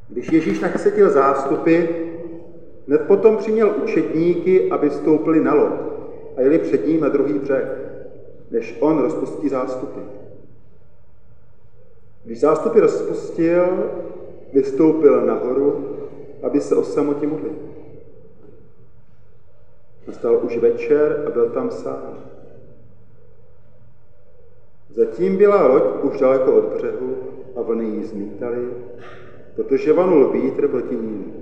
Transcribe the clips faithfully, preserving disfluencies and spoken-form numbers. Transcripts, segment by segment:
Když Ježíš nasytil zástupy, hned potom přiměl učedníky, aby vstoupili na loď a jeli před ním na druhý břeh, než on rozpustí zástupy. Když zástupy rozpustil, vystoupil nahoru, aby se o samotě modlil. Nastal už večer a byl tam sám. Zatím byla loď už daleko od břehu a vlny ji zmítaly, protože vanul vítr proti ním.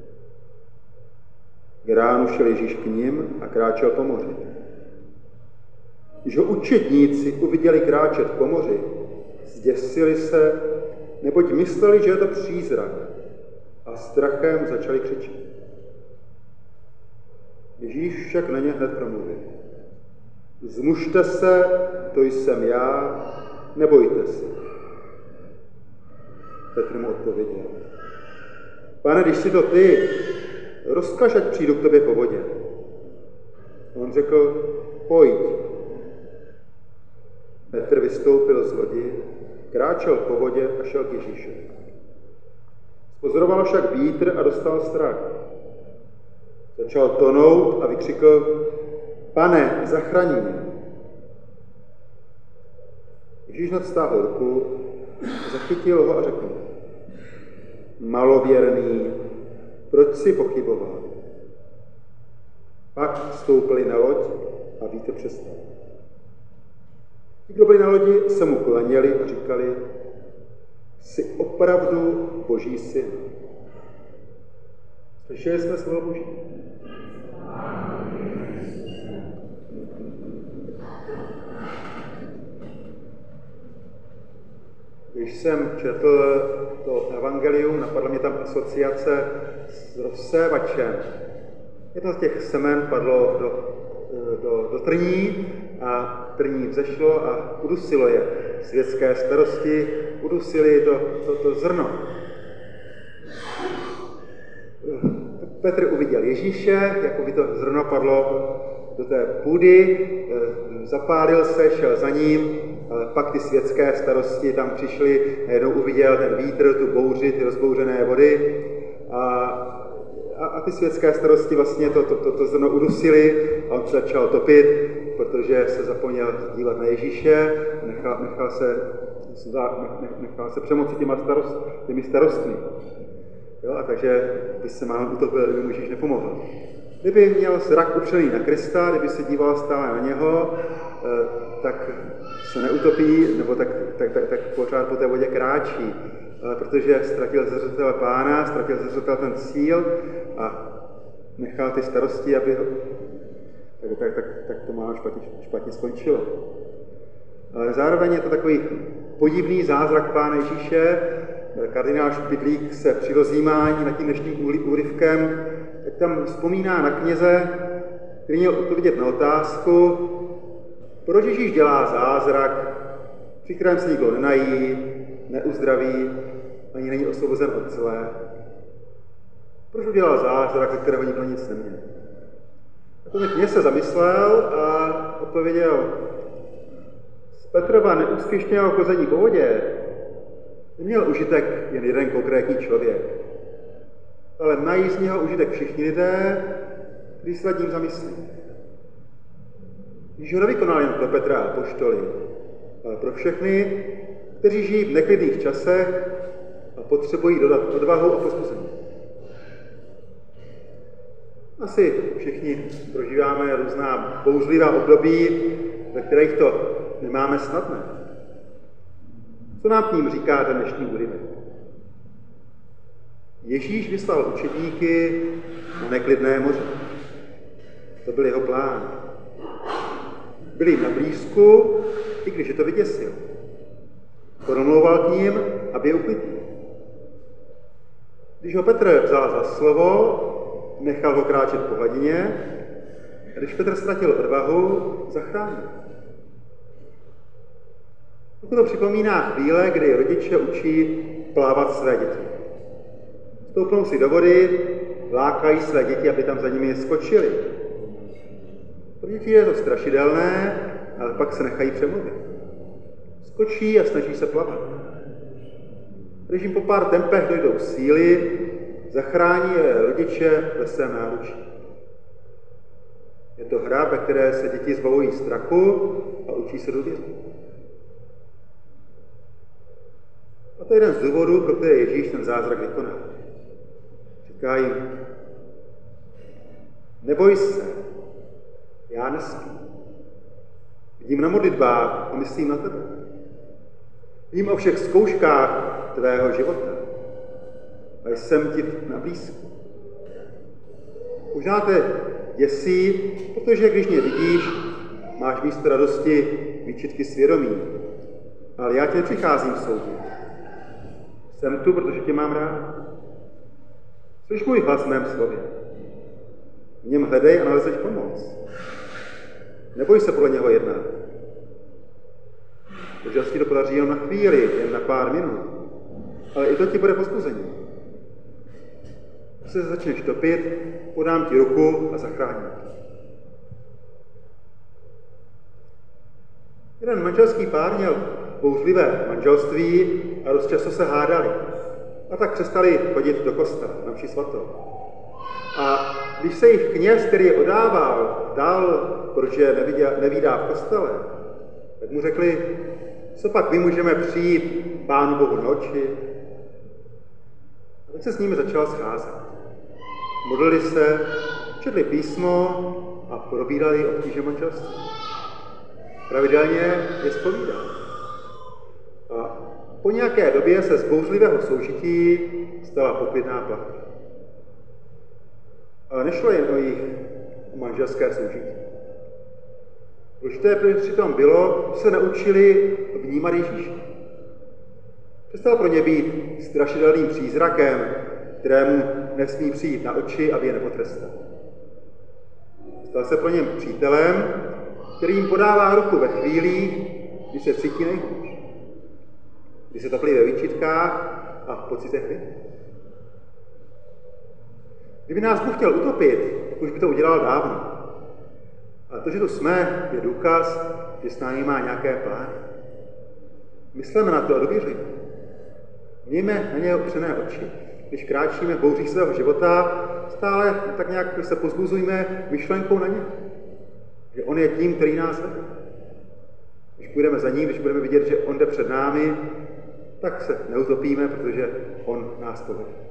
K ránu šel Ježíš k ním a kráčel po moři. Když ho učedníci uviděli kráčet po moři, zděsili se, neboť mysleli, že je to přízrak, a strachem začali křičet. Ježíš však na ně hned promluvil. Zmužte se, to jsem já, nebojte se. Petr mu odpověděl. Pane, když jsi to ty, rozkaž, ať přijdu k tobě po vodě. On řekl, pojď. Petr vystoupil z lodi, kráčel po vodě a šel k Ježíši. Pozoroval však vítr a dostal strach. Začal tonout a vykřikl, Pane, zachraň mě. Ježíš nadstáhl ruku, zachytil ho a řekl, malověrný, proč jsi pochyboval? Pak vstoupili na loď a vítr přestal. Ti, kdo byli na lodi, se mu klaněli a říkali, jsi opravdu Boží syn. Slyšeli jsme slovo Boží. Když jsem četl to evangelium, napadla mě tam asociace s rozsévačem. Jedno z těch semen padlo do, do, do trní a trní vzešlo a udusilo je. Světské starosti udusili to, to, to zrno. Petr uviděl Ježíše, jako by to zrno padlo do té půdy, zapálil se, šel za ním, ale pak ty světské starosti tam přišly, najednou uviděl ten vítr, tu bouři, ty rozbouřené vody a, a, a ty světské starosti vlastně to, to, to, to zrno udusili a on se začal topit, protože se zapomněl dívat na Ježíše a nechal, nechal, se, nechal se přemoci těma starost, těmi starostmi. Jo, a takže by se málem utopil, kdyby mu Ježíš nepomohl. Kdyby měl zrak upřený na Krista, kdyby se díval stále na něho, tak se neutopí, nebo tak, tak, tak, tak pořád po té vodě kráčí, protože ztratil ze zřetele Pána, ztratil ze zřetele ten cíl a nechal ty starosti, aby ho... Tak, tak, tak, tak to má špatně, špatně skončilo. Ale zároveň je to takový podivný zázrak Pána Ježíše. Kardinál Špidlík se při rozjímání nad tím dnešním úryvkem, tak tam vzpomíná na kněze, který měl odpovědět na otázku, proč Ježíš dělá zázrak, při kterém se nikdo nenají, neuzdraví, ani není osvobozen od zlé. Proč udělal zázrak, ze kterého nikdo nic neměl? A to kněz se zamyslel a odpověděl, z Petrova neúspěšného chození po vodě neměl užitek jen jeden konkrétní člověk, ale mají z něho užitek všichni lidé, kteří se nad ním zamyslí. Ježíš ho nevykonal jen pro Petra a apoštoly, ale pro všechny, kteří žijí v neklidných časech a potřebují dodat odvahu a povzbuzení. Asi všichni prožíváme různá bouřlivá období, ve kterých to nemáme snadné. Co nám k ním říká ten dnešní úryvek? Ježíš vyslal učedníky na neklidné moře. To byl jeho plán. Byli na blízku, i když je to vyděsil. Promlouval k ním, aby je uklidnil. Když ho Petr vzal za slovo, nechal ho kráčet po hladině, a když Petr ztratil odvahu, zachránil. To připomíná chvíle, kdy rodiče učí plávat své děti. Stoupnou si do vody, lákají své děti, aby tam za nimi skočili. Pro děti je to strašidelné, ale pak se nechají přemluvit. Skočí a snaží se plavat. Když jim po pár tempech dojdou síly, zachrání je rodiče ve svém náručí. Je to hra, ve které se děti zbavují strachu a učí se důvěřit. A to je jeden z důvodů, pro které Ježíš ten zázrak vykoná. Říká jim, neboj se, já nespím. Vidím na modlitbách a myslím na tebe. Vím o všech zkouškách tvého života a jsem ti na blízku. Možná te děsí, protože když mě vidíš, máš místo radosti výčitky svědomí. Ale já tě nepřicházím soudit. Jsem tu, protože tě mám rád. Slyš můj hlas v mém slově. V něm hledej a nalezeš pomoc. Neboj se podle něho jednat. Protože se ti to podaří jen na chvíli, jen na pár minut. Ale i to ti bude povzbuzení. Když se začneš topit, podám ti ruku a zachráním tě. Jeden manželský pár měl bouřlivé manželství a dost často se hádali. A tak přestali chodit do kostela, na mši svatou. A když se jich kněz, který je odával, dal, protože nevidá, nevídá v kostele, tak mu řekli, co pak my můžeme přijít Pánu Bohu na oči. A tak se s nimi začal scházet. Modlili se, četli písmo a probírali obtíže manželství. Pravidelně je zpovídal. A po nějaké době se z bouřlivého soužití stala poklidná plachta. Ale nešlo jen o jejich manželské soužití. Důležité přitom bylo, že se naučili vnímat Ježíše. Přestal pro ně být strašidelným přízrakem, kterému nesmí přijít na oči, aby je nepotrestal. Stal se pro ně přítelem, který jim podává ruku ve chvílích, kdy se cítí nejhůř. Kdy se topí ve výčitkách a v pocitech viny. Kdyby nás Bůh chtěl utopit, tak už by to udělal dávno. Ale to, že tu jsme, je důkaz, že s námi má nějaké plány. Myslíme na to a důvěřujeme. Mějme na něj opřené oči. Když kráčíme v bouřích svého života, stále tak nějak se pozbuzujme myšlenkou na ně. Že on je tím, který nás vede. Když půjdeme za ním, když budeme vidět, že on jde před námi, tak se neutopíme, protože on nás povede.